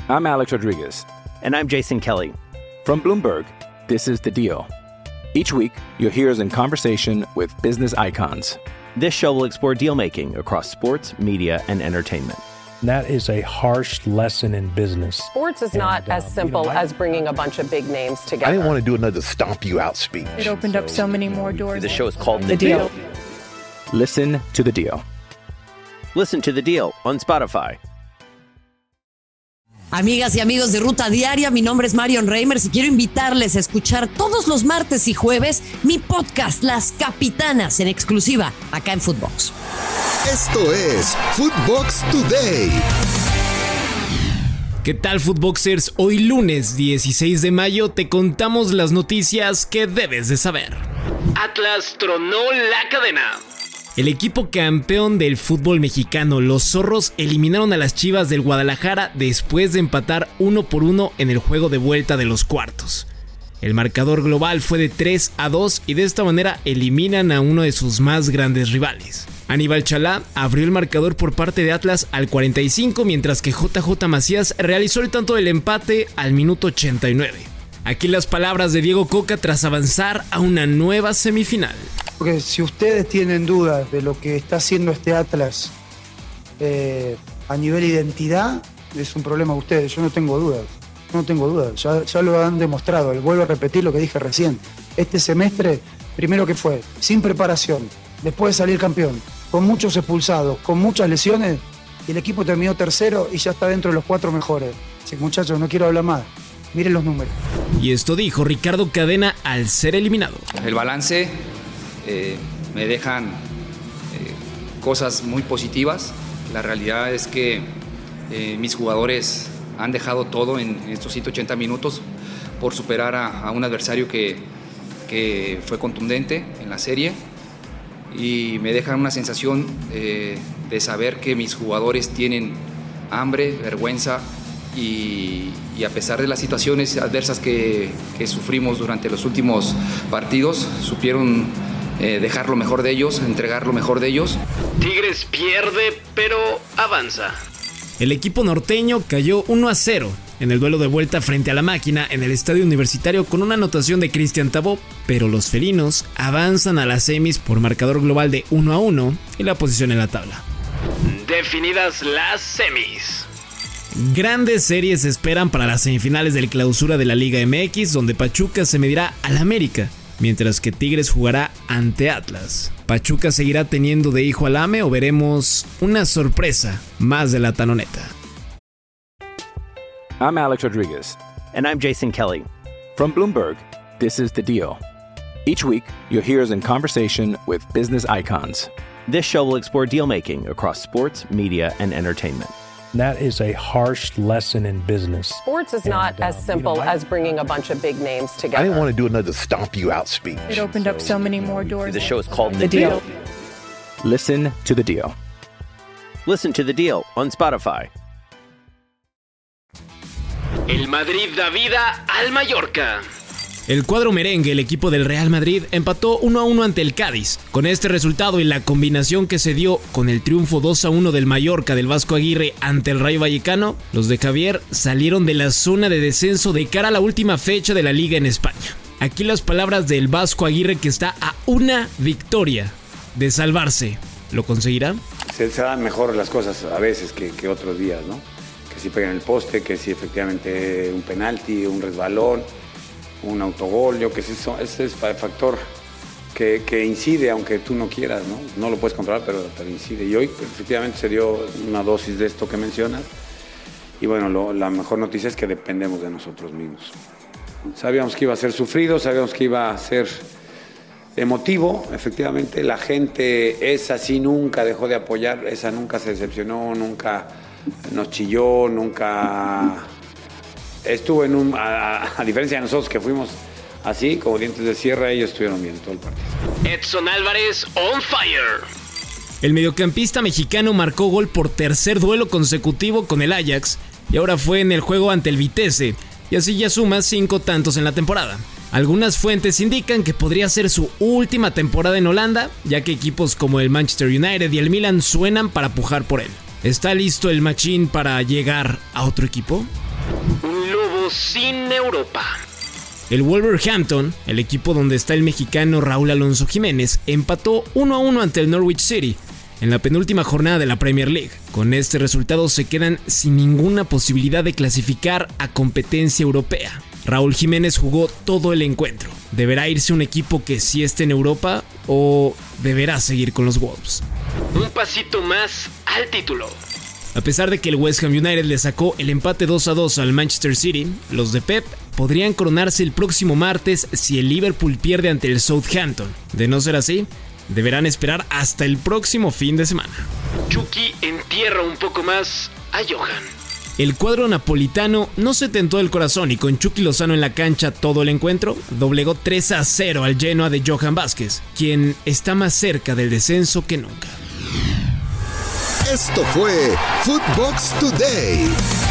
I'm Alex Rodriguez. And I'm Jason Kelly. From Bloomberg, this is The Deal. Each week, you'll hear us in conversation with business icons. This show will explore deal-making across sports, media, and entertainment. That is a harsh lesson in business. Sports is not as simple as bringing a bunch of big names together. I didn't want to do another stomp you out speech. It opened up so many more doors. The show is called The Deal. Listen to The Deal. Listen to The Deal on Spotify. Amigas y amigos de Ruta Diaria, mi nombre es Marion Reimers y quiero invitarles a escuchar todos los martes y jueves mi podcast Las Capitanas en exclusiva acá en Footbox. Esto es Footbox Today. ¿Qué tal, Footboxers? Hoy lunes 16 de mayo te contamos las noticias que debes de saber. Atlas tronó la cadena. El equipo campeón del fútbol mexicano, los Zorros, eliminaron a las Chivas del Guadalajara después de empatar 1-1 en el juego de vuelta de los cuartos. El marcador global fue de 3-2 y de esta manera eliminan a uno de sus más grandes rivales. Aníbal Chalá abrió el marcador por parte de Atlas al 45, mientras que JJ Macías realizó el tanto del empate al minuto 89. Aquí las palabras de Diego Coca tras avanzar a una nueva semifinal. Porque si ustedes tienen dudas de lo que está haciendo este Atlas a nivel identidad, es un problema de ustedes. Yo no tengo dudas. Ya lo han demostrado. Vuelvo a repetir lo que dije recién. Este semestre, primero que fue, sin preparación, después de salir campeón, con muchos expulsados, con muchas lesiones, y el equipo terminó tercero y ya está dentro de los 4 mejores. Así que, muchachos, no quiero hablar más. Miren los números. Y esto dijo Ricardo Cadena al ser eliminado. El balance me dejan cosas muy positivas. La realidad es que mis jugadores han dejado todo en estos 180 minutos por superar a un adversario que fue contundente en la serie, y me dejan una sensación de saber que mis jugadores tienen hambre, vergüenza, y a pesar de las situaciones adversas que sufrimos durante los últimos partidos, supieron dejar lo mejor de ellos, entregar lo mejor de ellos. Tigres pierde, pero avanza. El equipo norteño cayó 1-0 en el duelo de vuelta frente a la Máquina en el Estadio Universitario con una anotación de Cristian Tabó, pero los felinos avanzan a las semis por marcador global de 1-1 y la posición en la tabla. Definidas las semis. Grandes series se esperan para las semifinales del Clausura de la Liga MX, donde Pachuca se medirá al América, mientras que Tigres jugará ante Atlas. ¿Pachuca seguirá teniendo de hijo al AME o veremos una sorpresa más de la Tanoneta? I'm Alex Rodriguez. And I'm Jason Kelly. From Bloomberg, this is The Deal. Each week, you'll hear us in conversation with business icons. This show will explore deal-making across sports, media, and entertainment. That is a harsh lesson in business. Sports is not as simple as bringing a bunch of big names together. I didn't want to do another stomp you out speech. It opened up so many more doors. The show is called The Deal. Listen to The Deal. Listen to The Deal on Spotify. El Madrid da vida al Mallorca. El cuadro merengue, el equipo del Real Madrid, empató 1-1 ante el Cádiz. Con este resultado y la combinación que se dio con el triunfo 2-1 del Mallorca del Vasco Aguirre ante el Rayo Vallecano, los de Javier salieron de la zona de descenso de cara a la última fecha de la Liga en España. Aquí las palabras del Vasco Aguirre, que está a una victoria de salvarse. ¿Lo conseguirá? Se dan mejor las cosas a veces que otros días, ¿no? Que si pegan el poste, que si efectivamente un penalti, un resbalón, un autogol, yo que sé, ese es el factor que incide, aunque tú no quieras, ¿no? No lo puedes controlar, pero incide. Y hoy efectivamente se dio una dosis de esto que mencionas. Y bueno, la mejor noticia es que dependemos de nosotros mismos. Sabíamos que iba a ser sufrido, sabíamos que iba a ser emotivo. Efectivamente, la gente esa sí nunca dejó de apoyar, esa nunca se decepcionó, nunca nos chilló, nunca estuvo a diferencia de nosotros que fuimos así, como dientes de sierra, ellos estuvieron bien todo el partido. Edson Álvarez on fire. El mediocampista mexicano marcó gol por tercer duelo consecutivo con el Ajax y ahora fue en el juego ante el Vitesse, y así ya suma 5 tantos en la temporada. Algunas fuentes indican que podría ser su última temporada en Holanda, ya que equipos como el Manchester United y el Milan suenan para pujar por él. ¿Está listo el machín para llegar a otro equipo? Un lobo sin Europa. El Wolverhampton, el equipo donde está el mexicano Raúl Alonso Jiménez, empató 1-1 ante el Norwich City en la penúltima jornada de la Premier League. Con este resultado se quedan sin ninguna posibilidad de clasificar a competencia europea. Raúl Jiménez jugó todo el encuentro. ¿Deberá irse un equipo que sí esté en Europa o deberá seguir con los Wolves? Un pasito más al título. A pesar de que el West Ham United le sacó el empate 2-2 al Manchester City, los de Pep podrían coronarse el próximo martes si el Liverpool pierde ante el Southampton. De no ser así, deberán esperar hasta el próximo fin de semana. Chucky entierra un poco más a Johan. El cuadro napolitano no se tentó del corazón y con Chucky Lozano en la cancha todo el encuentro, doblegó 3-0 al Genoa de Johan Vázquez, quien está más cerca del descenso que nunca. Esto fue Footbox Today.